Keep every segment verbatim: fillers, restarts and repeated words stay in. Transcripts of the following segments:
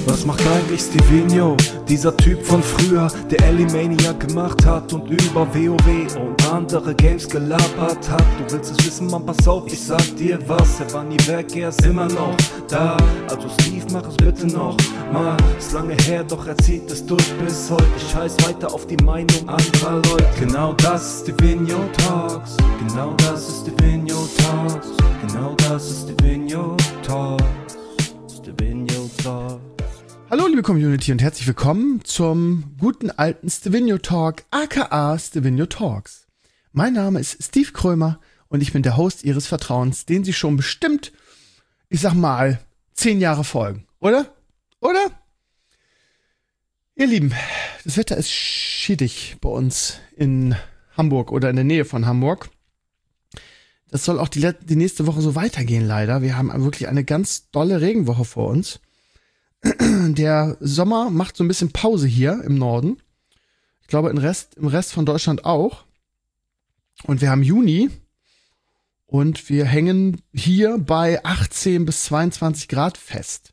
Was macht eigentlich Stevino, dieser Typ von früher, der Elimaniac gemacht hat und über WoW und andere Games gelabert hat? Du willst es wissen, Mann, pass auf, ich sag dir was. Er war nie weg, er ist immer noch da. Also Steve, mach es bitte noch mal. Ist lange her, doch er zieht es durch bis heute. Ich scheiß weiter auf die Meinung anderer Leute. Genau das ist Stevino Talks. Genau das ist Stevino Talks. Genau das ist Stevino Talks. Stevino Talks. Hallo liebe Community und herzlich willkommen zum guten alten Stevino Talk, aka Stevino Talks. Mein Name ist Steve Krömer und ich bin der Host Ihres Vertrauens, den Sie schon bestimmt, ich sag mal, zehn Jahre folgen. Oder? Oder? Ihr Lieben, das Wetter ist schädig bei uns in Hamburg oder in der Nähe von Hamburg. Das soll auch die, let- die nächste Woche so weitergehen, leider. Wir haben wirklich eine ganz dolle Regenwoche vor uns. Der Sommer macht so ein bisschen Pause hier im Norden. Ich glaube, im Rest, im Rest von Deutschland auch. Und wir haben Juni. Und wir hängen hier bei achtzehn bis zweiundzwanzig Grad fest.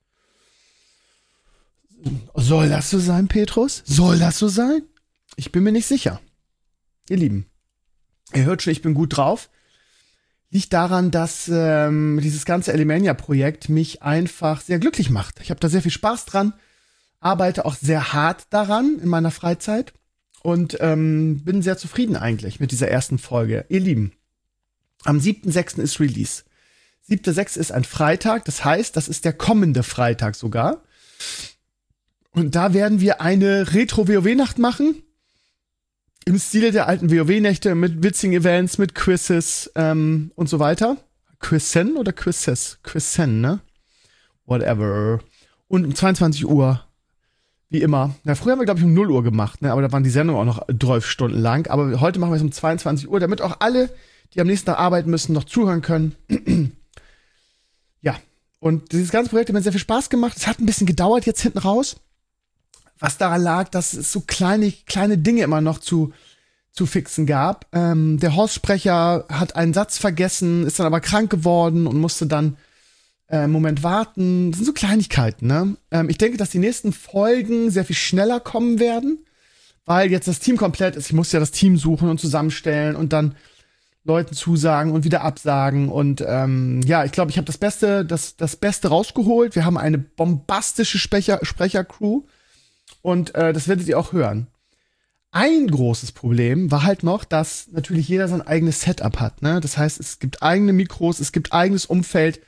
Soll das so sein, Petrus? Soll das so sein? Ich bin mir nicht sicher. Ihr Lieben, ihr hört schon, ich bin gut drauf. Liegt daran, dass ähm, dieses ganze Elimania-Projekt mich einfach sehr glücklich macht. Ich habe da sehr viel Spaß dran, arbeite auch sehr hart daran in meiner Freizeit und ähm, bin sehr zufrieden eigentlich mit dieser ersten Folge. Ihr Lieben, am siebten sechsten ist Release. siebter sechste ist ein Freitag, das heißt, das ist der kommende Freitag sogar. Und da werden wir eine Retro-W O W-Nacht machen. Im Stile der alten W O W-Nächte mit witzigen Events, mit Quizzes ähm, und so weiter. Quizzen oder Quizzes? Quizzen, ne? Whatever. Und um zweiundzwanzig Uhr, wie immer. Na, früher haben wir, glaube ich, um null Uhr gemacht, ne? Aber da waren die Sendungen auch noch zwölf Stunden lang. Aber heute machen wir es um zweiundzwanzig Uhr, damit auch alle, die am nächsten Tag arbeiten müssen, noch zuhören können. Ja. Und dieses ganze Projekt hat mir sehr viel Spaß gemacht. Es hat ein bisschen gedauert jetzt hinten raus. Was daran lag, dass es so kleine, kleine Dinge immer noch zu, zu fixen gab. Ähm, der Horstsprecher hat einen Satz vergessen, ist dann aber krank geworden und musste dann äh, einen Moment warten. Das sind so Kleinigkeiten, ne? Ähm, ich denke, dass die nächsten Folgen sehr viel schneller kommen werden, weil jetzt das Team komplett ist. Ich muss ja das Team suchen und zusammenstellen und dann Leuten zusagen und wieder absagen. Und ähm, ja, ich glaube, ich habe das Beste, das, das Beste rausgeholt. Wir haben eine bombastische Sprecher, Sprechercrew. Und äh, das werdet ihr auch hören. Ein großes Problem war halt noch, dass natürlich jeder sein eigenes Setup hat, ne? Das heißt, es gibt eigene Mikros, es gibt eigenes Umfeld.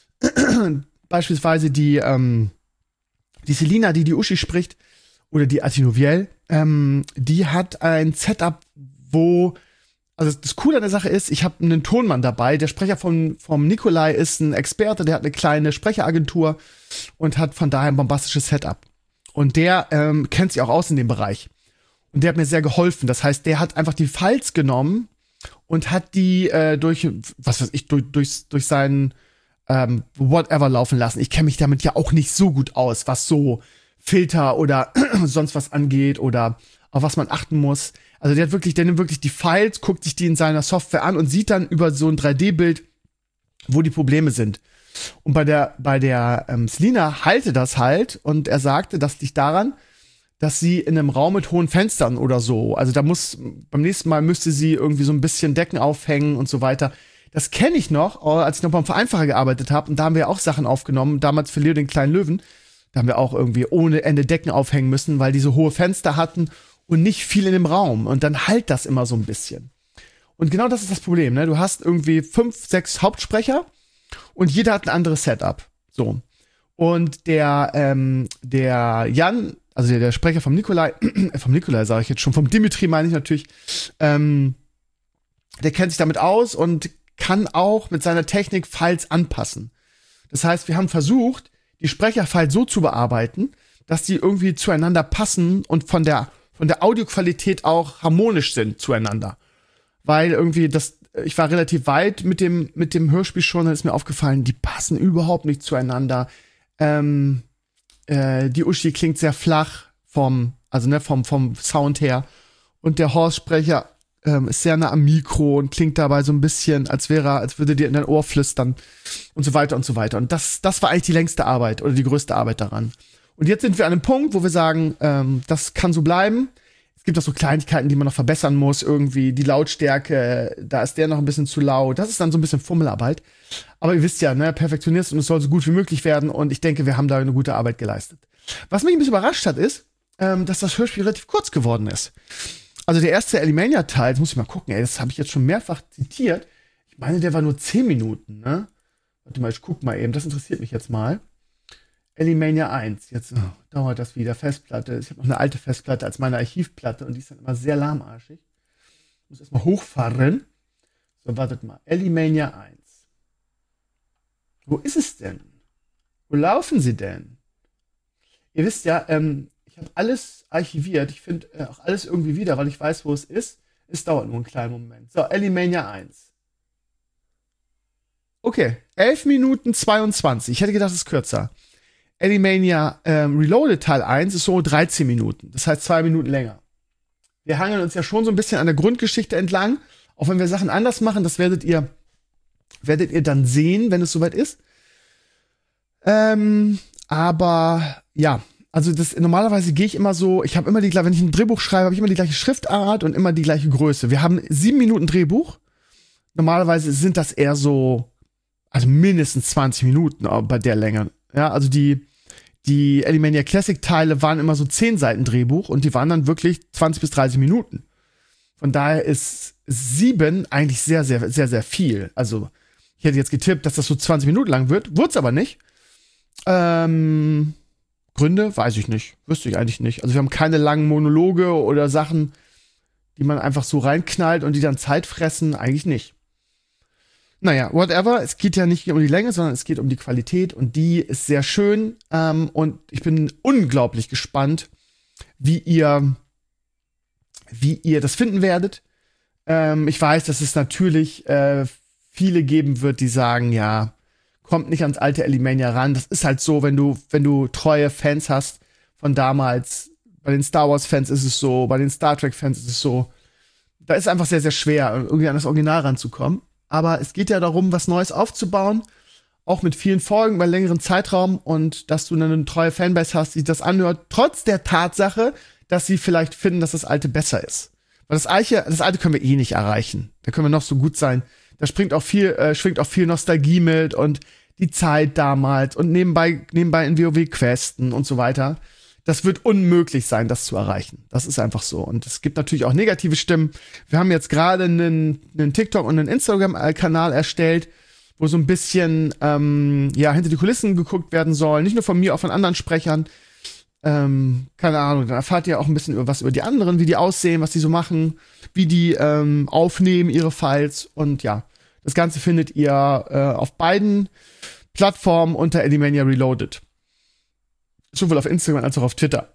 Beispielsweise die, ähm, die Selina, die die Uschi spricht, oder die Atinoviel, ähm, die hat ein Setup, wo, also das Coole an der Sache ist, ich habe einen Tonmann dabei. Der Sprecher vom, vom Nikolai ist ein Experte, der hat eine kleine Sprecheragentur und hat von daher ein bombastisches Setup. Und der ähm, kennt sich auch aus in dem Bereich. Und der hat mir sehr geholfen. Das heißt, der hat einfach die Files genommen und hat die äh, durch, was weiß ich, durch, durch, durch seinen ähm, Whatever laufen lassen. Ich kenne mich damit ja auch nicht so gut aus, was so Filter oder sonst was angeht oder auf was man achten muss. Also der hat wirklich, der nimmt wirklich die Files, guckt sich die in seiner Software an und sieht dann über so ein drei D-Bild, wo die Probleme sind. Und bei der, bei der ähm, Selina halte das halt und er sagte, das liegt daran, dass sie in einem Raum mit hohen Fenstern oder so, also da muss, beim nächsten Mal müsste sie irgendwie so ein bisschen Decken aufhängen und so weiter. Das kenne ich noch, als ich noch beim Vereinfacher gearbeitet habe und da haben wir auch Sachen aufgenommen, damals für Leo den kleinen Löwen, da haben wir auch irgendwie ohne Ende Decken aufhängen müssen, weil die so hohe Fenster hatten und nicht viel in dem Raum und dann halt das immer so ein bisschen. Und genau das ist das Problem, ne? Du hast irgendwie fünf, sechs Hauptsprecher und jeder hat ein anderes Setup. So. Und der, ähm, der Jan, also der, der Sprecher vom Nikolai, äh, vom Nikolai sage ich jetzt schon, vom Dimitri meine ich natürlich, ähm, der kennt sich damit aus und kann auch mit seiner Technik Files anpassen. Das heißt, wir haben versucht, die Sprecherfiles so zu bearbeiten, dass die irgendwie zueinander passen und von der, von der Audioqualität auch harmonisch sind zueinander. Weil irgendwie das, ich war relativ weit mit dem, mit dem Hörspiel schon, dann ist mir aufgefallen, die passen überhaupt nicht zueinander. Ähm, äh, die Uschi klingt sehr flach vom, also ne, vom, vom Sound her. Und der Horstsprecher ähm, ist sehr nah am Mikro und klingt dabei so ein bisschen, als wäre er, als würde dir in dein Ohr flüstern und so weiter und so weiter. Und das, das war eigentlich die längste Arbeit oder die größte Arbeit daran. Und jetzt sind wir an einem Punkt, wo wir sagen, ähm, das kann so bleiben. Es gibt auch so Kleinigkeiten, die man noch verbessern muss. Irgendwie die Lautstärke, da ist der noch ein bisschen zu laut. Das ist dann so ein bisschen Fummelarbeit. Aber ihr wisst ja, ne, Perfektionist und es soll so gut wie möglich werden. Und ich denke, wir haben da eine gute Arbeit geleistet. Was mich ein bisschen überrascht hat, ist, ähm, dass das Hörspiel relativ kurz geworden ist. Also der erste Alimania-Teil, jetzt muss ich mal gucken, ey, das habe ich jetzt schon mehrfach zitiert. Ich meine, der war nur zehn Minuten, ne? Warte mal, ich guck mal eben, das interessiert mich jetzt mal. Alimania eins, jetzt oh, dauert das wieder, Festplatte. Ich habe noch eine alte Festplatte als meine Archivplatte und die ist dann immer sehr lahmarschig. Ich muss erstmal hochfahren. So, wartet mal. Alimania eins. Wo ist es denn? Wo laufen sie denn? Ihr wisst ja, ähm, ich habe alles archiviert. Ich finde äh, auch alles irgendwie wieder, weil ich weiß, wo es ist. Es dauert nur einen kleinen Moment. So, Alimania eins. Okay, elf Minuten zweiundzwanzig. Ich hätte gedacht, es ist kürzer. Alimania ähm, Reloaded Teil eins ist so dreizehn Minuten. Das heißt zwei Minuten länger. Wir hangeln uns ja schon so ein bisschen an der Grundgeschichte entlang. Auch wenn wir Sachen anders machen, das werdet ihr, werdet ihr dann sehen, wenn es soweit ist. Ähm, aber ja, also das normalerweise gehe ich immer so, ich habe immer die, wenn ich ein Drehbuch schreibe, habe ich immer die gleiche Schriftart und immer die gleiche Größe. Wir haben sieben Minuten Drehbuch. Normalerweise sind das eher so, also mindestens zwanzig Minuten bei der Länge. Ja, also die, die Alimania Classic Teile waren immer so zehn Seiten Drehbuch und die waren dann wirklich zwanzig bis dreißig Minuten. Von daher ist sieben eigentlich sehr, sehr, sehr, sehr viel. Also, ich hätte jetzt getippt, dass das so zwanzig Minuten lang wird. Wurde es aber nicht. Ähm, Gründe? Weiß ich nicht. Wüsste ich eigentlich nicht. Also, wir haben keine langen Monologe oder Sachen, die man einfach so reinknallt und die dann Zeit fressen. Eigentlich nicht. Naja, whatever. Es geht ja nicht um die Länge, sondern es geht um die Qualität und die ist sehr schön. Ähm, und ich bin unglaublich gespannt, wie ihr, wie ihr das finden werdet. Ähm, ich weiß, dass es natürlich äh, viele geben wird, die sagen, ja, kommt nicht ans alte Alimania ran. Das ist halt so, wenn du, wenn du treue Fans hast von damals. Bei den Star Wars Fans ist es so, bei den Star Trek Fans ist es so. Da ist es einfach sehr, sehr schwer, irgendwie an das Original ranzukommen. Aber es geht ja darum, was Neues aufzubauen, auch mit vielen Folgen über einen längeren Zeitraum und dass du eine treue Fanbase hast, die das anhört, trotz der Tatsache, dass sie vielleicht finden, dass das Alte besser ist. Weil das Alte, das Alte können wir eh nicht erreichen. Da können wir noch so gut sein. Da springt auch viel, äh, schwingt auch viel Nostalgie mit und die Zeit damals und nebenbei, nebenbei in WoW-Questen und so weiter. Das wird unmöglich sein, das zu erreichen. Das ist einfach so. Und es gibt natürlich auch negative Stimmen. Wir haben jetzt gerade einen, einen TikTok- und einen Instagram-Kanal erstellt, wo so ein bisschen ähm, ja, hinter die Kulissen geguckt werden soll. Nicht nur von mir, auch von anderen Sprechern. Ähm, keine Ahnung, dann erfahrt ihr auch ein bisschen über was über die anderen, wie die aussehen, was die so machen, wie die ähm, aufnehmen, ihre Files. Und ja, das Ganze findet ihr äh, auf beiden Plattformen unter Alimania Reloaded. Sowohl auf Instagram als auch auf Twitter.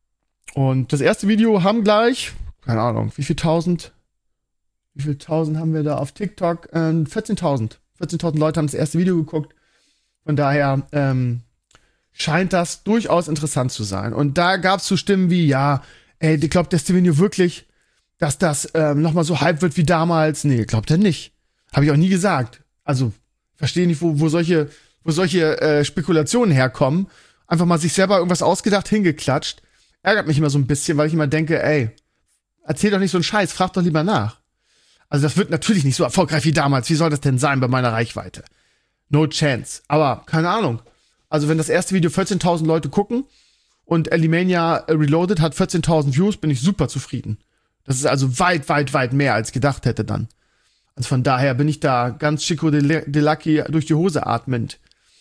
Und das erste Video haben gleich, keine Ahnung, wie viel tausend, wie viel tausend haben wir da auf TikTok? Ähm, vierzehntausend. vierzehntausend Leute haben das erste Video geguckt. Von daher ähm, scheint das durchaus interessant zu sein. Und da gab es so Stimmen wie, ja, ey, glaubt der Stevenio wirklich, dass das ähm, nochmal so hype wird wie damals? Nee, glaubt er nicht. Habe ich auch nie gesagt. Also, verstehe nicht, wo, wo solche, wo solche äh, Spekulationen herkommen. Einfach mal sich selber irgendwas ausgedacht, hingeklatscht. Ärgert mich immer so ein bisschen, weil ich immer denke, ey, erzähl doch nicht so einen Scheiß, frag doch lieber nach. Also das wird natürlich nicht so erfolgreich wie damals. Wie soll das denn sein bei meiner Reichweite? No chance. Aber keine Ahnung. Also wenn das erste Video vierzehntausend Leute gucken und Alimania Reloaded hat vierzehntausend Views, bin ich super zufrieden. Das ist also weit, weit, weit mehr, als ich gedacht hätte dann. Also von daher bin ich da ganz Chico de, de Lucky durch die Hose atmend.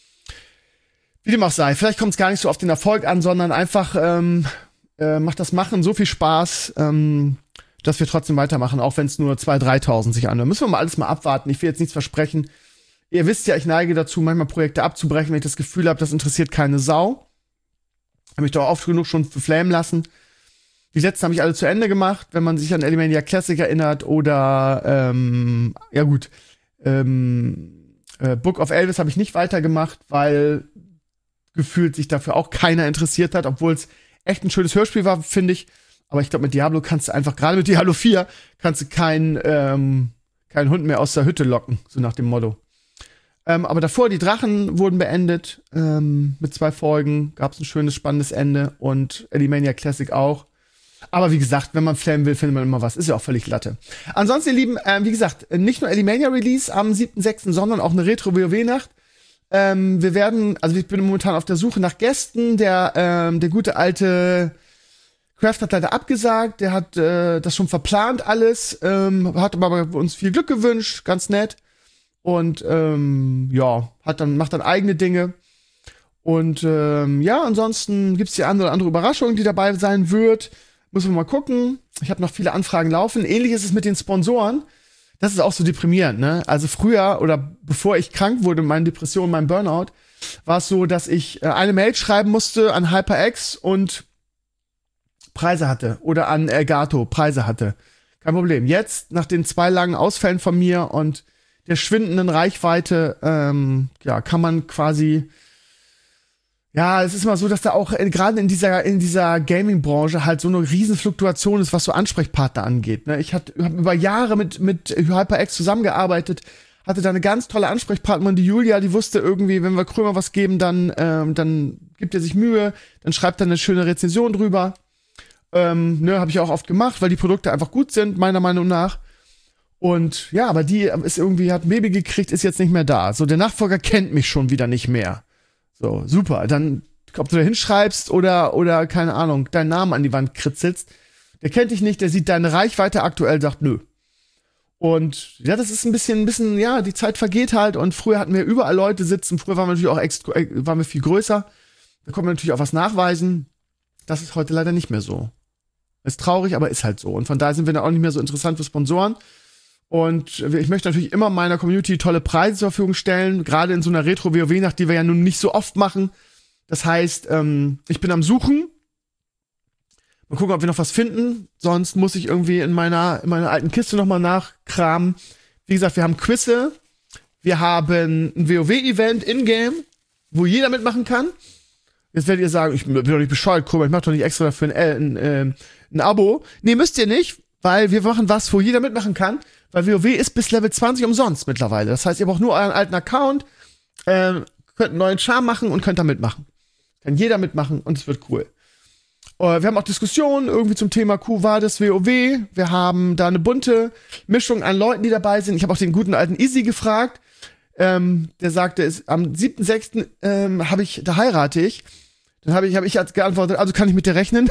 Wie dem auch sei, vielleicht kommt es gar nicht so auf den Erfolg an, sondern einfach ähm, äh, macht das Machen so viel Spaß, ähm, dass wir trotzdem weitermachen, auch wenn es nur zweitausend, dreitausend sich anhört. Müssen wir mal alles mal abwarten. Ich will jetzt nichts versprechen. Ihr wisst ja, ich neige dazu, manchmal Projekte abzubrechen, wenn ich das Gefühl habe, das interessiert keine Sau. Habe mich doch oft genug schon verflamen lassen. Die letzten habe ich alle zu Ende gemacht, wenn man sich an Alimania Classic erinnert oder, ähm, ja gut, ähm, äh, Book of Elvis habe ich nicht weitergemacht, weil gefühlt sich dafür auch keiner interessiert hat, obwohl es echt ein schönes Hörspiel war, finde ich. Aber ich glaube, mit Diablo kannst du einfach, gerade mit Diablo vier, kannst du keinen ähm, keinen Hund mehr aus der Hütte locken, so nach dem Motto. Ähm, aber davor, die Drachen wurden beendet ähm, mit zwei Folgen. Gab es ein schönes, spannendes Ende. Und Alimania Classic auch. Aber wie gesagt, wenn man flammen will, findet man immer was. Ist ja auch völlig Latte. Ansonsten, ihr Lieben, ähm, wie gesagt, nicht nur Alimania Release am siebten sechsten, sondern auch eine Retro-WoW-Nacht. Ähm, wir werden, also ich bin momentan auf der Suche nach Gästen. Der, ähm, der gute alte Craft hat leider abgesagt. Der hat äh, das schon verplant alles. Ähm, hat aber uns viel Glück gewünscht. Ganz nett. Und ähm, ja, hat dann, macht dann eigene Dinge. Und ähm, ja, ansonsten gibt's die eine oder andere Überraschung, die dabei sein wird. Müssen wir mal gucken. Ich habe noch viele Anfragen laufen. Ähnlich ist es mit den Sponsoren. Das ist auch so deprimierend, ne? Also früher oder bevor ich krank wurde, meine Depression, mein Burnout, war es so, dass ich äh, eine Mail schreiben musste an HyperX und Preise hatte. Oder an Elgato Preise hatte. Kein Problem. Jetzt, nach den zwei langen Ausfällen von mir und der schwindenden Reichweite, ähm, ja, kann man quasi, ja, es ist mal so, dass da auch äh, gerade in dieser in dieser Gaming-Branche halt so eine riesen Fluktuation ist, was so Ansprechpartner angeht. Ne? Ich habe über Jahre mit mit HyperX zusammengearbeitet, hatte da eine ganz tolle Ansprechpartnerin, die Julia, die wusste irgendwie, wenn wir Krömer was geben, dann ähm, dann gibt er sich Mühe, dann schreibt er eine schöne Rezension drüber. Ähm, ne, habe ich auch oft gemacht, weil die Produkte einfach gut sind, meiner Meinung nach. Und ja, aber die ist irgendwie, hat ein Baby gekriegt, ist jetzt nicht mehr da. So, der Nachfolger kennt mich schon wieder nicht mehr. So, super. Dann, ob du da hinschreibst oder, oder, keine Ahnung, deinen Namen an die Wand kritzelst, der kennt dich nicht, der sieht deine Reichweite aktuell, sagt nö. Und ja, das ist ein bisschen, ein bisschen, ja, die Zeit vergeht halt und früher hatten wir überall Leute sitzen, früher waren wir natürlich auch extra, waren wir viel größer. Da konnte man natürlich auch was nachweisen. Das ist heute leider nicht mehr so. Ist traurig, aber ist halt so. Und von daher sind wir dann auch nicht mehr so interessant für Sponsoren. Und ich möchte natürlich immer meiner Community tolle Preise zur Verfügung stellen, gerade in so einer Retro-WoW-Nacht, die wir ja nun nicht so oft machen. Das heißt, ähm, ich bin am Suchen. Mal gucken, ob wir noch was finden. Sonst muss ich irgendwie in meiner, in meiner alten Kiste nochmal nachkramen. Wie gesagt, wir haben Quizze. Wir haben ein WoW-Event in-game, wo jeder mitmachen kann. Jetzt werdet ihr sagen, ich bin doch nicht bescheuert, guck mal, ich mach doch nicht extra dafür ein, ein, ein, ein Abo. Nee, müsst ihr nicht, weil wir machen was, wo jeder mitmachen kann. Weil WoW ist bis Level zwanzig umsonst mittlerweile. Das heißt, ihr braucht nur euren alten Account, ähm, könnt einen neuen Charme machen und könnt da mitmachen. Kann jeder mitmachen und es wird cool. Uh, wir haben auch Diskussionen irgendwie zum Thema Q war das WoW. Wir haben da eine bunte Mischung an Leuten, die dabei sind. Ich habe auch den guten alten Easy gefragt. Ähm, der sagte, ist, am siebten sechsten Ähm, habe ich, da heirate ich. Dann habe ich, hab ich geantwortet, also kann ich mit dir rechnen?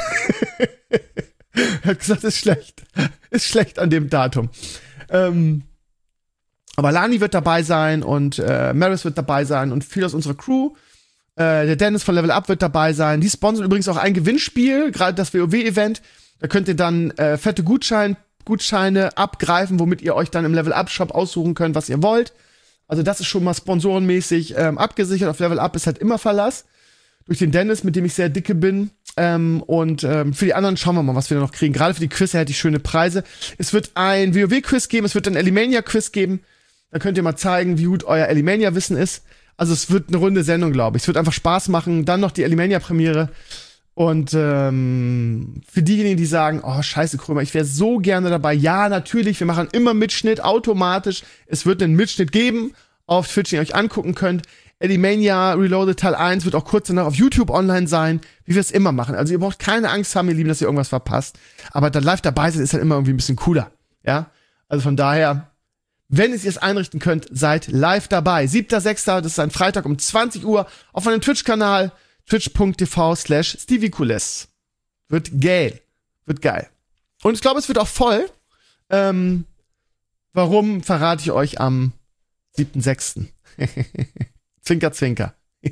Er hat gesagt, ist schlecht. Ist schlecht an dem Datum. Ähm, aber Lani wird dabei sein und äh, Maris wird dabei sein und viel aus unserer Crew. Äh, der Dennis von Level Up wird dabei sein. Die sponsern übrigens auch ein Gewinnspiel, gerade das WoW-Event. Da könnt ihr dann äh, fette Gutschein, Gutscheine abgreifen, womit ihr euch dann im Level Up-Shop aussuchen könnt, was ihr wollt. Also das ist schon mal sponsorenmäßig ähm, abgesichert. Auf Level Up ist halt immer Verlass. Durch den Dennis, mit dem ich sehr dicke bin. Ähm, und ähm, für die anderen schauen wir mal, was wir da noch kriegen. Gerade für die Quizze hätte ich schöne Preise. Es wird ein WoW-Quiz geben, es wird ein Alimania-Quiz geben. Da könnt ihr mal zeigen, wie gut euer Alimania-Wissen ist. Also es wird eine runde Sendung, glaube ich. Es wird einfach Spaß machen. Dann noch die Alimania-Premiere. Und ähm, für diejenigen, die sagen, oh, scheiße, Krömer, ich wäre so gerne dabei. Ja, natürlich, wir machen immer Mitschnitt, automatisch. Es wird einen Mitschnitt geben auf Twitch, den ihr euch angucken könnt. Alimania Reloaded Teil eins wird auch kurz danach auf YouTube online sein, wie wir es immer machen. Also ihr braucht keine Angst haben, ihr Lieben, dass ihr irgendwas verpasst. Aber dann live dabei sein ist halt immer irgendwie ein bisschen cooler. Ja, also von daher, wenn ihr es einrichten könnt, seid live dabei. siebter sechster das ist ein Freitag um zwanzig Uhr auf meinem Twitch-Kanal twitch.tv slash stevikules. Wird geil. Wird geil. Und ich glaube, es wird auch voll. Ähm, warum, verrate ich euch am siebten sechsten Zwinker, zwinker.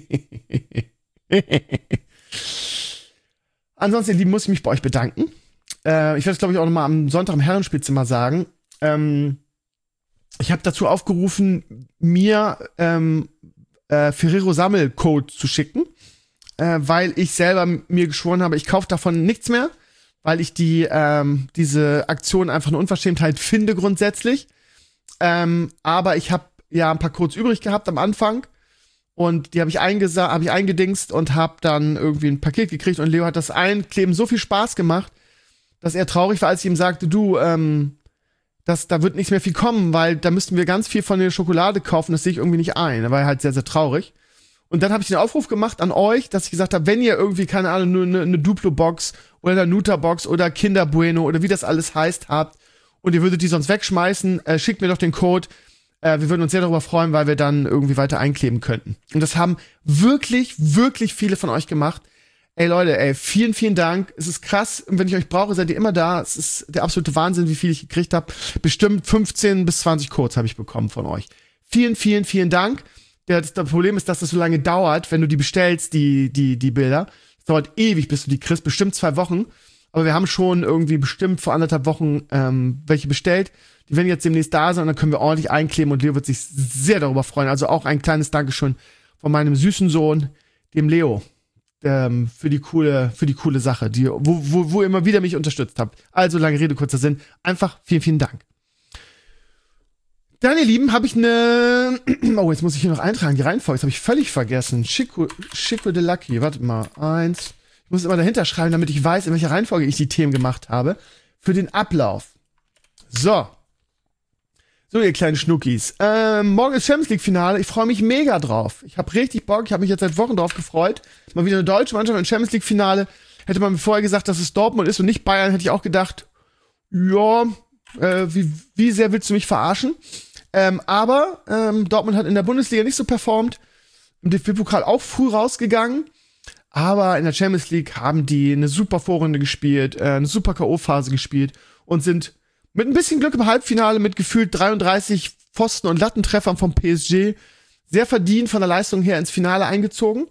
Ansonsten, ihr Lieben, muss ich mich bei euch bedanken. Äh, ich werde es, glaube ich, auch noch mal am Sonntag im Herrenspielzimmer sagen. Ähm, ich habe dazu aufgerufen, mir ähm, äh, Ferrero-Sammel-Code zu schicken, äh, weil ich selber mir geschworen habe, ich kaufe davon nichts mehr, weil ich die ähm, diese Aktion einfach eine Unverschämtheit finde grundsätzlich. Ähm, aber ich habe ja ein paar Codes übrig gehabt am Anfang. Und die habe ich, eingesa- hab ich eingedingst und habe dann irgendwie ein Paket gekriegt. Und Leo hat das Einkleben so viel Spaß gemacht, dass er traurig war, als ich ihm sagte, du, ähm, dass da wird nichts mehr viel kommen, weil da müssten wir ganz viel von der Schokolade kaufen, das sehe ich irgendwie nicht ein. Da war halt sehr, sehr traurig. Und dann habe ich den Aufruf gemacht an euch, dass ich gesagt habe, wenn ihr irgendwie, keine Ahnung, nur eine, eine Duplo-Box oder eine Nuta-Box oder Kinder Bueno oder wie das alles heißt habt und ihr würdet die sonst wegschmeißen, äh, schickt mir doch den Code. Äh, wir würden uns sehr darüber freuen, weil wir dann irgendwie weiter einkleben könnten. Und das haben wirklich, wirklich viele von euch gemacht. Ey Leute, ey, vielen, vielen Dank. Es ist krass. Und wenn ich euch brauche, seid ihr immer da. Es ist der absolute Wahnsinn, wie viel ich gekriegt habe. Bestimmt fünfzehn bis zwanzig Codes habe ich bekommen von euch. Vielen, vielen, vielen Dank. Ja, das, das Problem ist, dass das so lange dauert, wenn du die bestellst, die, die, die Bilder. Es dauert ewig, bis du die kriegst, bestimmt zwei Wochen. Aber wir haben schon irgendwie bestimmt vor anderthalb Wochen ähm, welche bestellt. Die werden jetzt demnächst da sein und dann können wir ordentlich einkleben und Leo wird sich sehr darüber freuen. Also auch ein kleines Dankeschön von meinem süßen Sohn, dem Leo, ähm, für die coole, für die coole Sache, die, wo, wo, wo ihr immer wieder mich unterstützt habt. Also lange Rede, kurzer Sinn. Einfach vielen, vielen Dank. Dann, ihr Lieben, habe ich eine. Oh, jetzt muss ich hier noch eintragen, die Reihenfolge. Das habe ich völlig vergessen. Chico, Chico de Lucky. Warte mal. Eins. Ich muss immer dahinter schreiben, damit ich weiß, in welcher Reihenfolge ich die Themen gemacht habe. Für den Ablauf. So. So, ihr kleinen Schnuckis. Ähm, morgen ist Champions League-Finale. Ich freue mich mega drauf. Ich habe richtig Bock. Ich habe mich jetzt seit Wochen drauf gefreut. Mal wieder eine deutsche Mannschaft im Champions League-Finale. Hätte man mir vorher gesagt, dass es Dortmund ist und nicht Bayern, hätte ich auch gedacht, ja, äh, wie, wie sehr willst du mich verarschen? Ähm, aber ähm, Dortmund hat in der Bundesliga nicht so performt. Im D F B-Pokal auch früh rausgegangen. Aber in der Champions League haben die eine super Vorrunde gespielt, äh, eine super K O-Phase gespielt und sind mit ein bisschen Glück im Halbfinale mit gefühlt dreiunddreißig Pfosten- und Lattentreffern vom P S G sehr verdient von der Leistung her ins Finale eingezogen.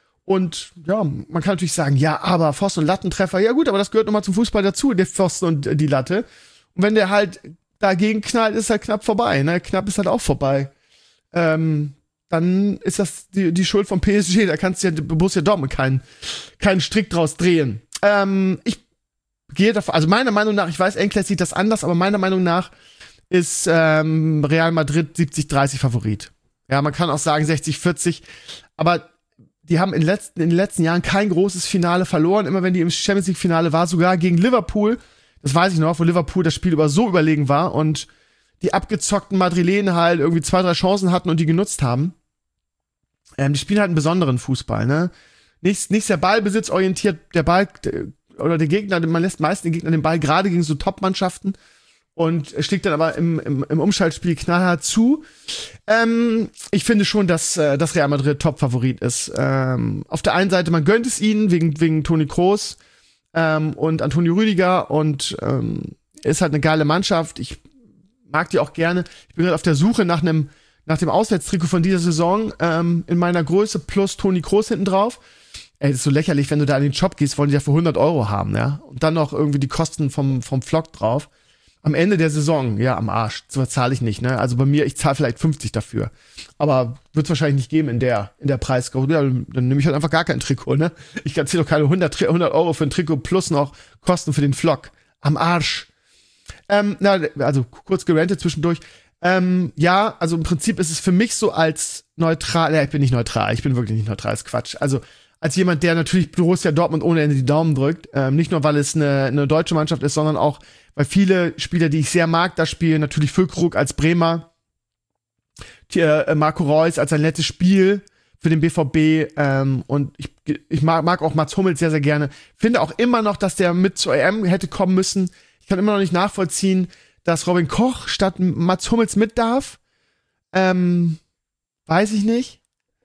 Und ja, man kann natürlich sagen, ja, aber Pfosten- und Lattentreffer, ja gut, aber das gehört nochmal zum Fußball dazu, der Pfosten und äh, die Latte. Und wenn der halt dagegen knallt, ist halt knapp vorbei, ne? Knapp ist halt auch vorbei. Ähm, dann ist das die, die Schuld vom P S G, da kannst du ja Borussia Dortmund keinen keinen Strick draus drehen. Ähm, ich gehe davon, also meiner Meinung nach, ich weiß, Enkles sieht das anders, aber meiner Meinung nach ist ähm, Real Madrid siebzig dreißig Favorit. Ja, man kann auch sagen sechzig vierzig, aber die haben in, letzten, in den letzten Jahren kein großes Finale verloren, immer wenn die im Champions League Finale war, sogar gegen Liverpool. Das weiß ich noch, wo Liverpool das Spiel über so überlegen war und die abgezockten Madrilenen halt irgendwie zwei, drei Chancen hatten und die genutzt haben. Ähm, die spielen halt einen besonderen Fußball, ne? Nicht, nicht sehr ballbesitzorientiert, der Ball, der, oder der Gegner, man lässt meist den Gegner den Ball gerade gegen so Top-Mannschaften und schlägt dann aber im, im, im Umschaltspiel knallhart zu. Ähm, ich finde schon, dass, äh, dass Real Madrid Top-Favorit ist. Ähm, auf der einen Seite, man gönnt es ihnen wegen, wegen Toni Kroos ähm, und Antonio Rüdiger und ähm, ist halt eine geile Mannschaft. Ich mag die auch gerne. Ich bin gerade auf der Suche nach einem nach dem Auswärtstrikot von dieser Saison ähm, in meiner Größe plus Toni Kroos hinten drauf. Ey, das ist so lächerlich, wenn du da in den Shop gehst, wollen die ja für hundert Euro haben, ja. Und dann noch irgendwie die Kosten vom, vom Vlog drauf. Am Ende der Saison, ja, am Arsch. So zahle ich nicht, ne. Also bei mir, ich zahle vielleicht fünfzig dafür. Aber wird es wahrscheinlich nicht geben in der, in der Preisgruppe. Ja, dann nehme ich halt einfach gar kein Trikot, ne. Ich kann doch keine hundert Euro für ein Trikot plus noch Kosten für den Vlog. Am Arsch. Ähm, na, also kurz gerantet zwischendurch. Ähm, ja, also im Prinzip ist es für mich so als neutral, ja, ich bin nicht neutral, ich bin wirklich nicht neutral, ist Quatsch. Also als jemand, der natürlich Borussia Dortmund ohne Ende die Daumen drückt, ähm, nicht nur, weil es eine, eine deutsche Mannschaft ist, sondern auch, weil viele Spieler, die ich sehr mag, da spielen, natürlich Füllkrug als Bremer, die, äh, Marco Reus als sein letztes Spiel für den B V B ähm, und ich, ich mag, mag auch Mats Hummels sehr, sehr gerne. Finde auch immer noch, dass der mit zur E M hätte kommen müssen. Ich kann immer noch nicht nachvollziehen, dass Robin Koch statt Mats Hummels mit darf. Ähm, weiß ich nicht.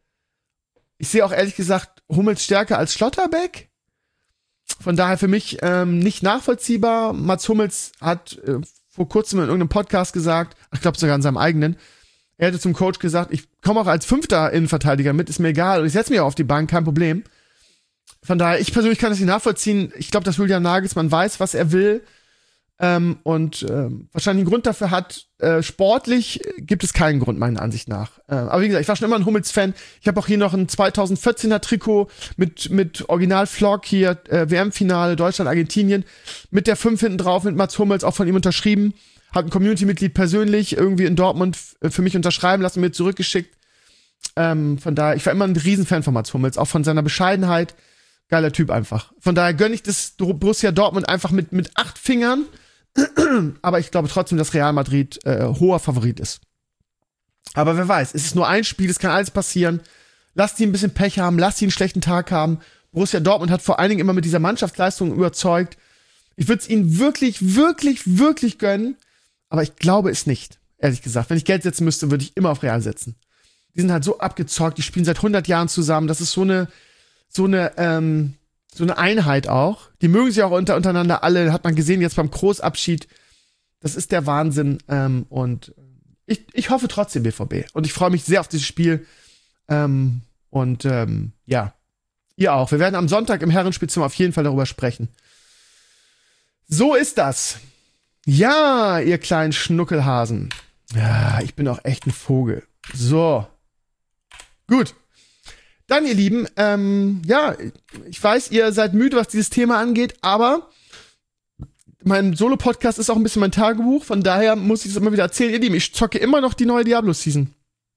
Ich sehe auch ehrlich gesagt Hummels stärker als Schlotterbeck. Von daher für mich ähm, nicht nachvollziehbar. Mats Hummels hat äh, vor kurzem in irgendeinem Podcast gesagt, ich glaube sogar in seinem eigenen, er hätte zum Coach gesagt, ich komme auch als fünfter Innenverteidiger mit, ist mir egal. Und ich setze mich auch auf die Bank, kein Problem. Von daher, ich persönlich kann das nicht nachvollziehen. Ich glaube, dass Julian Nagelsmann weiß, was er will. Ähm, und ähm, wahrscheinlich einen Grund dafür hat. Äh, sportlich gibt es keinen Grund, meiner Ansicht nach. Äh, aber wie gesagt, ich war schon immer ein Hummels-Fan. Ich habe auch hier noch ein zweitausendvierzehner Trikot mit mit Original-Vlog hier, äh, W M-Finale Deutschland-Argentinien, mit der fünf hinten drauf, mit Mats Hummels, auch von ihm unterschrieben. Hat ein Community-Mitglied persönlich irgendwie in Dortmund f- für mich unterschreiben lassen, mir zurückgeschickt. Ähm, von daher, ich war immer ein Riesenfan von Mats Hummels, auch von seiner Bescheidenheit. Geiler Typ einfach. Von daher gönne ich das Borussia Dortmund einfach mit mit acht Fingern. Aber ich glaube trotzdem, dass Real Madrid äh, hoher Favorit ist. Aber wer weiß, es ist nur ein Spiel, es kann alles passieren. Lass die ein bisschen Pech haben, lass die einen schlechten Tag haben. Borussia Dortmund hat vor allen Dingen immer mit dieser Mannschaftsleistung überzeugt. Ich würde es ihnen wirklich, wirklich, wirklich gönnen. Aber ich glaube es nicht, ehrlich gesagt. Wenn ich Geld setzen müsste, würde ich immer auf Real setzen. Die sind halt so abgezockt, die spielen seit hundert Jahren zusammen. Das ist so eine, so eine, ähm, so eine Einheit auch. Die mögen sich auch unter, untereinander alle. Hat man gesehen jetzt beim Großabschied. Das ist der Wahnsinn. Ähm, und ich, ich hoffe trotzdem B V B. Und ich freue mich sehr auf dieses Spiel. Ähm, und ähm, ja, ihr auch. Wir werden am Sonntag im Herrenspielzimmer auf jeden Fall darüber sprechen. So ist das. Ja, ihr kleinen Schnuckelhasen. Ja, ich bin auch echt ein Vogel. So. Gut. Dann, ihr Lieben, ähm, ja, ich weiß, ihr seid müde, was dieses Thema angeht, aber mein Solo-Podcast ist auch ein bisschen mein Tagebuch, von daher muss ich es immer wieder erzählen. Ihr Lieben, ich zocke immer noch die neue Diablo-Season.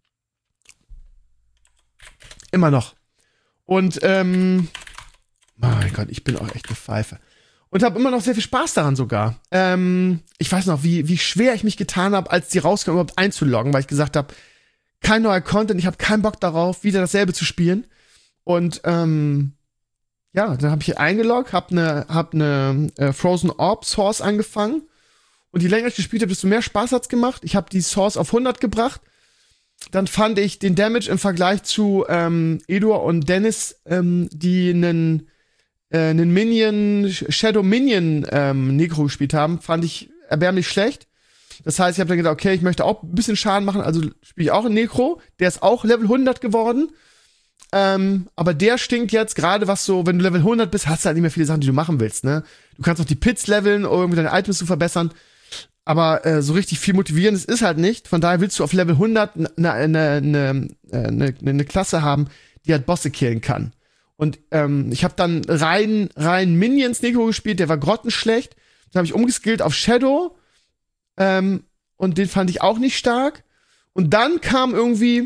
Immer noch. Und, ähm, mein Gott, ich bin auch echt eine Pfeife. Und habe immer noch sehr viel Spaß daran sogar. Ähm, ich weiß noch, wie, wie schwer ich mich getan habe, als die rauskam, überhaupt einzuloggen, weil ich gesagt habe, kein neuer Content, ich habe keinen Bock darauf, wieder dasselbe zu spielen. Und ähm, ja, dann habe ich eingeloggt, habe eine hab ne, äh, Frozen Orb Source angefangen. Und je länger ich gespielt habe, desto mehr Spaß hat's gemacht. Ich habe die Source auf hundert gebracht. Dann fand ich den Damage im Vergleich zu ähm, Eduard und Dennis, ähm, die einen äh, einen Minion, Shadow Minion ähm, Necro gespielt haben, fand ich erbärmlich schlecht. Das heißt, ich habe dann gedacht, okay, ich möchte auch ein bisschen Schaden machen, also spiele ich auch einen Necro. Der ist auch Level hundert geworden. Ähm, aber der stinkt jetzt, gerade was so, wenn du Level hundert bist, hast du halt nicht mehr viele Sachen, die du machen willst, ne? Du kannst auch die Pits leveln, um irgendwie deine Items zu verbessern. Aber äh, so richtig viel motivierendes ist halt nicht. Von daher willst du auf Level hundert eine ne, ne, ne, ne Klasse haben, die halt Bosse killen kann. Und ähm, ich habe dann rein, rein Minions Necro gespielt, der war grottenschlecht. Dann habe ich umgeskillt auf Shadow. Ähm, und den fand ich auch nicht stark. Und dann kam irgendwie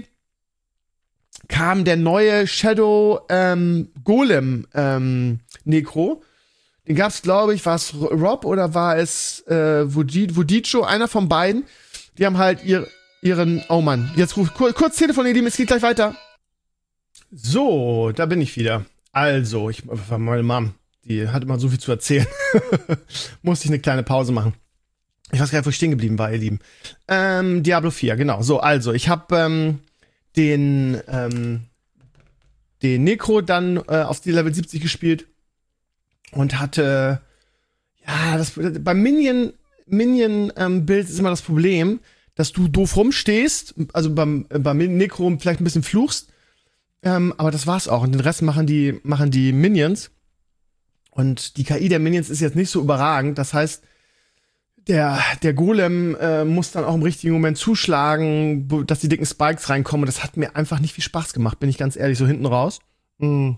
kam der neue Shadow ähm, Golem ähm, Necro. Den gab's, glaube ich, war es Rob oder war es äh, Vodicho, einer von beiden. Die haben halt ihr, ihren, oh Mann, jetzt ruft kurz, kurz Telefon, ihr Lieben, es geht gleich weiter. So, da bin ich wieder. Also, ich meine Mom, die hat immer so viel zu erzählen. Musste ich eine kleine Pause machen. Ich weiß gar nicht, wo ich stehen geblieben war, ihr Lieben. Ähm, Diablo vier, genau. So, also, ich habe ähm, den, ähm, den Necro dann äh, auf die Level siebzig gespielt und hatte, ja, das, beim Minion, Minion ähm, Bild ist immer das Problem, dass du doof rumstehst, also beim, äh, beim Necro vielleicht ein bisschen fluchst, ähm, aber das war's auch. Und den Rest machen die, machen die Minions. Und die K I der Minions ist jetzt nicht so überragend, das heißt, Der, der Golem äh, muss dann auch im richtigen Moment zuschlagen, dass die dicken Spikes reinkommen. Und das hat mir einfach nicht viel Spaß gemacht, bin ich ganz ehrlich, so hinten raus. Mhm.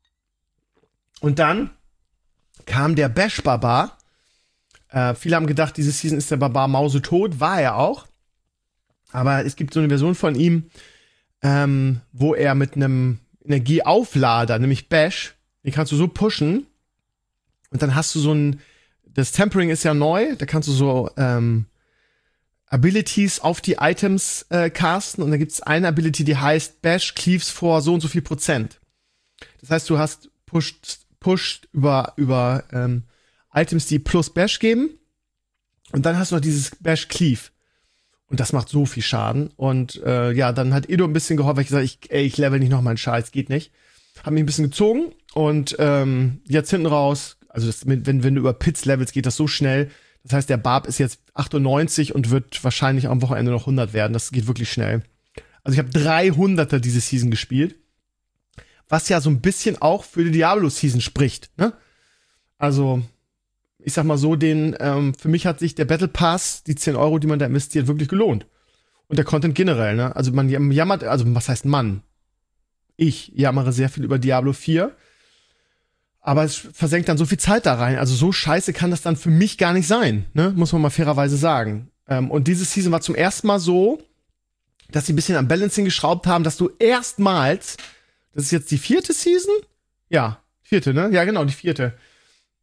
Und dann kam der Bash-Barbar. Äh, viele haben gedacht, diese Season ist der Barbar mausetot. War er auch. Aber es gibt so eine Version von ihm, ähm, wo er mit einem Energieauflader, nämlich Bash, den kannst du so pushen. Und dann hast du so ein Das Tempering ist ja neu, da kannst du so ähm, Abilities auf die Items äh, casten und da gibt's eine Ability, die heißt Bash Cleaves vor so und so viel Prozent. Das heißt, du hast pushed, pushed über, über ähm, Items, die plus Bash geben und dann hast du noch dieses Bash Cleave und das macht so viel Schaden und äh, ja, dann hat Edo ein bisschen gehofft, weil ich gesagt ich, ey, ich level nicht noch meinen Scheiß, geht nicht. Hab mich ein bisschen gezogen und ähm, jetzt hinten raus. Also das, wenn, wenn du über Pits levelst, geht das so schnell. Das heißt, der Barb ist jetzt achtundneunzig und wird wahrscheinlich am Wochenende noch hundert werden. Das geht wirklich schnell. Also ich habe dreihunderter diese Season gespielt. Was ja so ein bisschen auch für die Diablo-Season spricht, ne? Also, ich sag mal so, den, ähm, für mich hat sich der Battle Pass, die zehn Euro, die man da investiert, wirklich gelohnt. Und der Content generell, ne? Also man jammert, also was heißt Mann? Ich jammere sehr viel über Diablo vier. Aber es versenkt dann so viel Zeit da rein. Also so scheiße kann das dann für mich gar nicht sein, ne? Muss man mal fairerweise sagen. Ähm, und diese Season war zum ersten Mal so, dass sie ein bisschen am Balancing geschraubt haben, dass du erstmals, das ist jetzt die vierte Season? Ja, vierte, ne? Ja, genau, die vierte.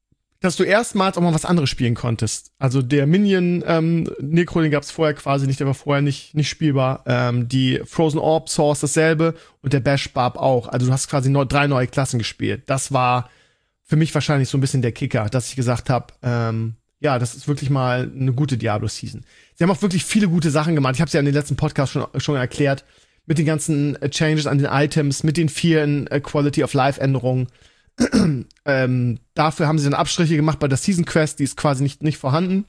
dass du erstmals auch mal was anderes spielen konntest. Also der Minion ähm, Necro, den gab's vorher quasi nicht, der war vorher nicht, nicht spielbar. Ähm, die Frozen Orb Source dasselbe und der Bash Barb auch. Also du hast quasi neu, drei neue Klassen gespielt. Das war für mich wahrscheinlich so ein bisschen der Kicker, dass ich gesagt habe, ähm, ja, das ist wirklich mal eine gute Diablo-Season. Sie haben auch wirklich viele gute Sachen gemacht. Ich habe es ja in den letzten Podcasts schon, schon erklärt. Mit den ganzen äh, Changes an den Items, mit den vielen äh, Quality-of-Life-Änderungen. ähm, dafür haben sie dann Abstriche gemacht bei der Season Quest, die ist quasi nicht, nicht vorhanden.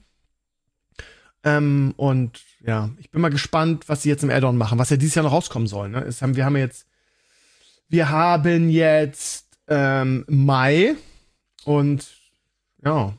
Ähm, und ja, ich bin mal gespannt, was sie jetzt im Add-on machen, was ja dieses Jahr noch rauskommen soll. Ne? Es haben, wir haben jetzt, wir haben jetzt ähm, Mai und ja,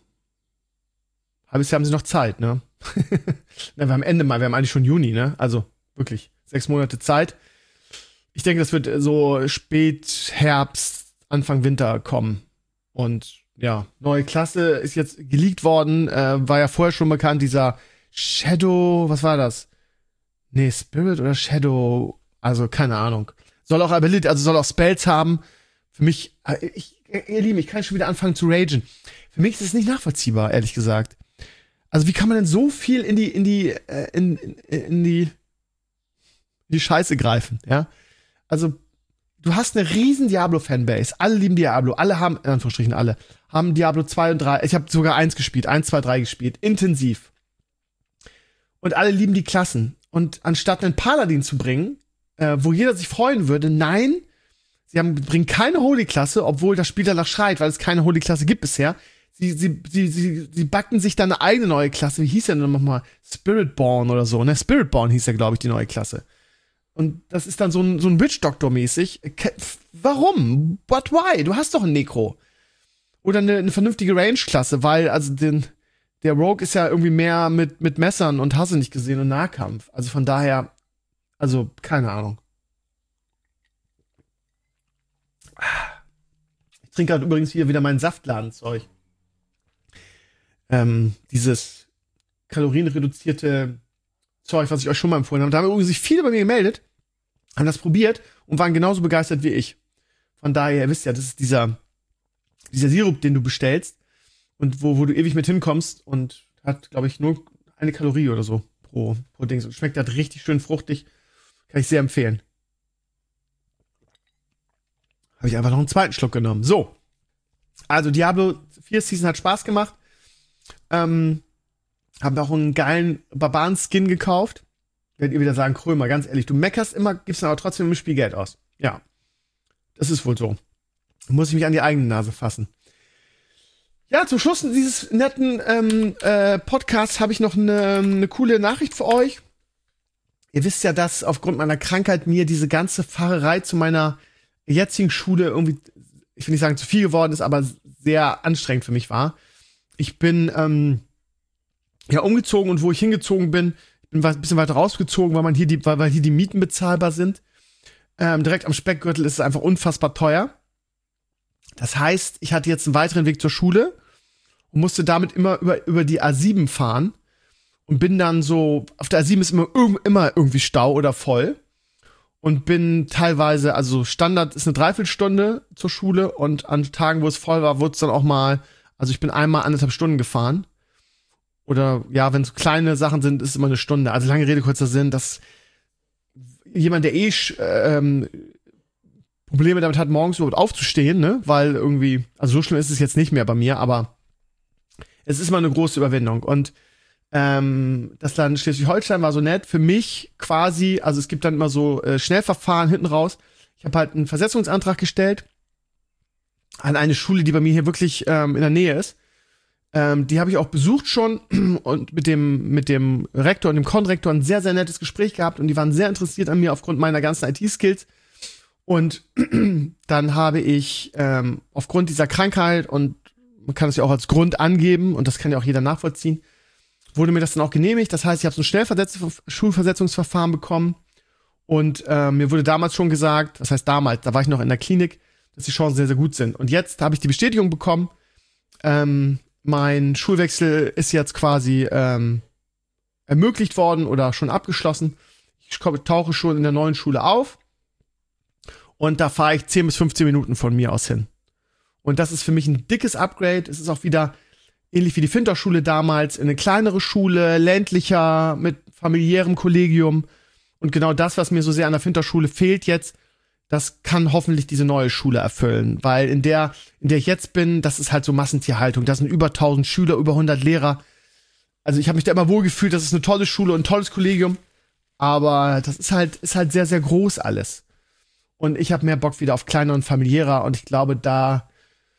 halbes Jahr haben sie noch Zeit, ne? Na, wir haben Ende Mai, wir haben eigentlich schon Juni, ne? Also wirklich sechs Monate Zeit. Ich denke, das wird so spät Herbst, Anfang Winter kommen. Und ja, neue Klasse ist jetzt geleakt worden, äh, war ja vorher schon bekannt, dieser Shadow, was war das? Nee, Spirit oder Shadow, also keine Ahnung. Soll auch Ability, also soll auch Spells haben. Für mich, äh, ich, ihr Lieben, ich kann schon wieder anfangen zu ragen. Für mich ist es nicht nachvollziehbar, ehrlich gesagt. Also wie kann man denn so viel in die, in die, äh, in, in, in die, in die Scheiße greifen, ja? Also, du hast eine riesen Diablo-Fanbase. Alle lieben Diablo. Alle haben, in Anführungsstrichen alle, haben Diablo zwei und drei. Ich habe sogar eins gespielt. eins, zwei, drei gespielt. Intensiv. Und alle lieben die Klassen. Und anstatt einen Paladin zu bringen, äh, wo jeder sich freuen würde, nein, sie haben, bringen keine Holy-Klasse, obwohl das Spiel danach schreit, weil es keine Holy-Klasse gibt bisher. Sie, sie, sie, sie, sie backen sich dann eine eigene neue Klasse. Wie hieß der denn nochmal? Spiritborn oder so. Ne, Spiritborn hieß ja, glaube ich, die neue Klasse. Und das ist dann so ein, so ein Witch-Doctor-mäßig. Warum? But why? Du hast doch einen Necro. Oder eine, eine vernünftige Range-Klasse, weil, also, den, der Rogue ist ja irgendwie mehr mit, mit Messern und hast du nicht gesehen und Nahkampf. Also von daher, also, keine Ahnung. Ich trinke halt übrigens hier wieder mein Saftladenzeug. Ähm, dieses kalorienreduzierte Zeug, was ich euch schon mal empfohlen habe. Da haben übrigens sich viele bei mir gemeldet, haben das probiert und waren genauso begeistert wie ich. Von daher, ihr wisst ja, das ist dieser, dieser Sirup, den du bestellst und wo, wo du ewig mit hinkommst und hat, glaube ich, nur eine Kalorie oder so pro, pro Dings. Und schmeckt halt richtig schön fruchtig. Kann ich sehr empfehlen. Habe ich einfach noch einen zweiten Schluck genommen. So. Also Diablo vier Season hat Spaß gemacht. Ähm, haben auch einen geilen Barbaren-Skin gekauft. Werdet ihr wieder sagen, Krömer, ganz ehrlich, du meckerst immer, gibst dann aber trotzdem im Spiel Geld aus. Ja. Das ist wohl so. Muss ich mich an die eigene Nase fassen. Ja, zum Schluss dieses netten ähm, äh, Podcasts habe ich noch eine, eine coole Nachricht für euch. Ihr wisst ja, dass aufgrund meiner Krankheit mir diese ganze Fahrerei zu meiner jetzigen Schule irgendwie, ich will nicht sagen zu viel geworden ist, aber sehr anstrengend für mich war. Ich bin ähm, ja umgezogen und wo ich hingezogen bin, ich bin ein bisschen weiter rausgezogen, weil man hier die, weil, weil hier die Mieten bezahlbar sind. Ähm, direkt am Speckgürtel ist es einfach unfassbar teuer. Das heißt, ich hatte jetzt einen weiteren Weg zur Schule und musste damit immer über, über die A sieben fahren und bin dann so, auf der A sieben ist immer, immer irgendwie Stau oder voll und bin teilweise, also Standard ist eine Dreiviertelstunde zur Schule und an Tagen, wo es voll war, wurde es dann auch mal, also ich bin einmal anderthalb Stunden gefahren. Oder ja, wenn es kleine Sachen sind, ist es immer eine Stunde. Also lange Rede, kurzer Sinn, dass jemand, der eh ähm, Probleme damit hat, morgens überhaupt aufzustehen, ne, weil irgendwie, also so schlimm ist es jetzt nicht mehr bei mir, aber es ist mal eine große Überwindung. Und ähm, das Land Schleswig-Holstein war so nett für mich quasi, also es gibt dann immer so äh, Schnellverfahren hinten raus. Ich habe halt einen Versetzungsantrag gestellt an eine Schule, die bei mir hier wirklich ähm, in der Nähe ist. Ähm, die habe ich auch besucht schon und mit dem mit dem Rektor und dem Konrektor ein sehr, sehr nettes Gespräch gehabt und die waren sehr interessiert an mir aufgrund meiner ganzen I T-Skills. Und dann habe ich ähm, aufgrund dieser Krankheit, und man kann es ja auch als Grund angeben, und das kann ja auch jeder nachvollziehen, wurde mir das dann auch genehmigt. Das heißt, ich habe so ein Schnellversetz- Schulversetzungsverfahren bekommen und äh, mir wurde damals schon gesagt, das heißt damals, da war ich noch in der Klinik, dass die Chancen sehr, sehr gut sind. Und jetzt habe ich die Bestätigung bekommen, ähm, mein Schulwechsel ist jetzt quasi ähm, ermöglicht worden oder schon abgeschlossen. Ich tauche schon in der neuen Schule auf und da fahre ich zehn bis fünfzehn Minuten von mir aus hin. Und das ist für mich ein dickes Upgrade. Es ist auch wieder ähnlich wie die Finterschule damals, in eine kleinere Schule, ländlicher, mit familiärem Kollegium. Und genau das, was mir so sehr an der Finterschule fehlt jetzt, das kann hoffentlich diese neue Schule erfüllen. Weil in der, in der ich jetzt bin, das ist halt so Massentierhaltung. Da sind über tausend Schüler, über hundert Lehrer. Also ich habe mich da immer wohl gefühlt, das ist eine tolle Schule und ein tolles Kollegium. Aber das ist halt, ist halt sehr, sehr groß alles. Und ich habe mehr Bock wieder auf kleiner und familiärer. Und ich glaube, da,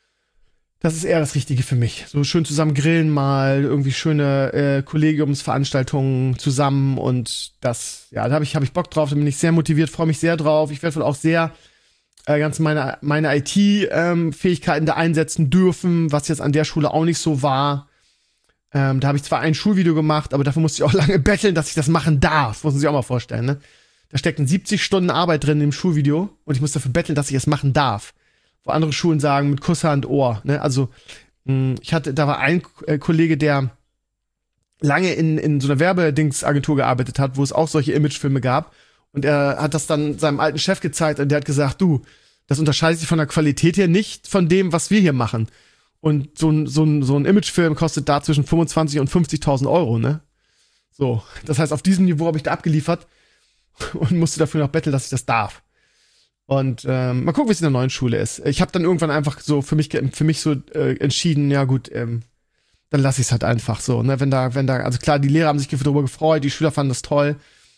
das ist eher das Richtige für mich. So schön zusammen grillen mal, irgendwie schöne äh, Kollegiumsveranstaltungen zusammen. Und das, ja, da habe ich, hab ich Bock drauf. Da bin ich sehr motiviert, freue mich sehr drauf. Ich werde wohl auch sehr äh, ganz meine, meine I T-Fähigkeiten ähm, da einsetzen dürfen, was jetzt an der Schule auch nicht so war. Ähm, da habe ich zwar ein Schulvideo gemacht, aber dafür musste ich auch lange betteln, dass ich das machen darf. Muss man sich auch mal vorstellen, ne? Da steckten siebzig Stunden Arbeit drin im Schulvideo und ich muss dafür betteln, dass ich es machen darf. Wo andere Schulen sagen, mit Kusshand, Ohr, ne? Also, mh, ich hatte, da war ein äh, Kollege, der lange in, in so einer Werbedingsagentur gearbeitet hat, wo es auch solche Imagefilme gab. Und er hat das dann seinem alten Chef gezeigt und der hat gesagt, du, das unterscheidet sich von der Qualität her nicht von dem, was wir hier machen. Und so ein, so ein, so ein Imagefilm kostet da zwischen fünfundzwanzigtausend und fünfzigtausend Euro, ne? So, das heißt, auf diesem Niveau habe ich da abgeliefert und musste dafür noch betteln, dass ich das darf. Und ähm, mal gucken, wie es in der neuen Schule ist. Ich habe dann irgendwann einfach so für mich für mich so äh, entschieden, ja gut, ähm, dann lasse ich es halt einfach so, ne? Wenn da, wenn da, also klar, die Lehrer haben sich darüber gefreut, die Schüler fanden das toll,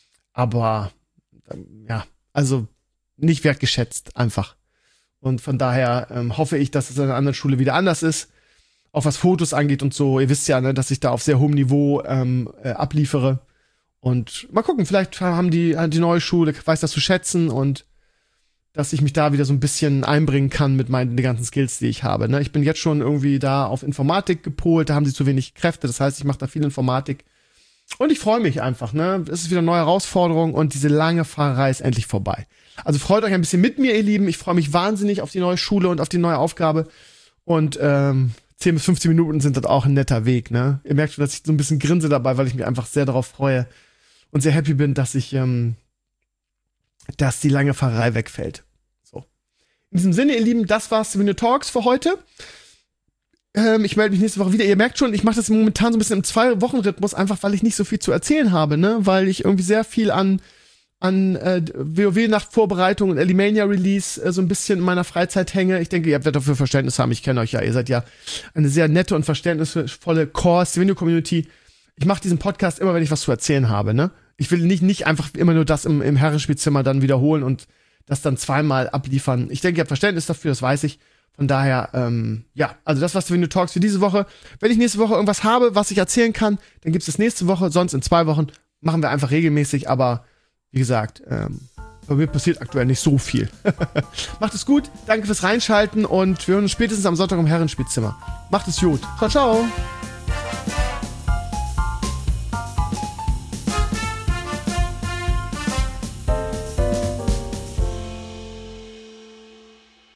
aber ähm, ja, also nicht wertgeschätzt einfach. Und von daher ähm, hoffe ich, dass es an einer anderen Schule wieder anders ist. Auch was Fotos angeht und so. Ihr wisst ja, ne, dass ich da auf sehr hohem Niveau ähm, äh, abliefere. Und mal gucken, vielleicht haben die, die neue Schule, weiß das zu schätzen und dass ich mich da wieder so ein bisschen einbringen kann mit meinen den ganzen Skills, die ich habe. Ne? Ich bin jetzt schon irgendwie da auf Informatik gepolt, da haben sie zu wenig Kräfte. Das heißt, ich mache da viel Informatik. Und ich freue mich einfach, ne? Es ist wieder eine neue Herausforderung und diese lange Fahrerei ist endlich vorbei. Also freut euch ein bisschen mit mir, ihr Lieben. Ich freue mich wahnsinnig auf die neue Schule und auf die neue Aufgabe. Und ähm, zehn bis fünfzehn Minuten sind das auch ein netter Weg, ne? Ihr merkt schon, dass ich so ein bisschen grinse dabei, weil ich mich einfach sehr darauf freue und sehr happy bin, dass ich, ähm, dass die lange Fahrerei wegfällt. So. In diesem Sinne, ihr Lieben, das war's Souvenir Talks für heute. Ähm, ich melde mich nächste Woche wieder. Ihr merkt schon, ich mache das momentan so ein bisschen im Zwei-Wochen-Rhythmus, einfach weil ich nicht so viel zu erzählen habe, ne? Weil ich irgendwie sehr viel an an äh, WoW-Nacht-Vorbereitung und Alimania-Release äh, so ein bisschen in meiner Freizeit hänge. Ich denke, ihr werdet dafür Verständnis haben. Ich kenne euch ja. Ihr seid ja eine sehr nette und verständnisvolle Core-Stevenio-Community. Ich mache diesen Podcast immer, wenn ich was zu erzählen habe, ne? Ich will nicht, nicht einfach immer nur das im, im Herrenspielzimmer dann wiederholen und das dann zweimal abliefern. Ich denke, ihr habt Verständnis dafür, das weiß ich. Von daher, ähm, ja, also das war's für Stevenio Talks für diese Woche. Wenn ich nächste Woche irgendwas habe, was ich erzählen kann, dann gibt's das nächste Woche. Sonst in zwei Wochen machen wir einfach regelmäßig, aber wie gesagt, ähm, bei mir passiert aktuell nicht so viel. Macht es gut, danke fürs Reinschalten und wir hören uns spätestens am Sonntag im Herrenspielzimmer. Macht es gut. Ciao, ciao.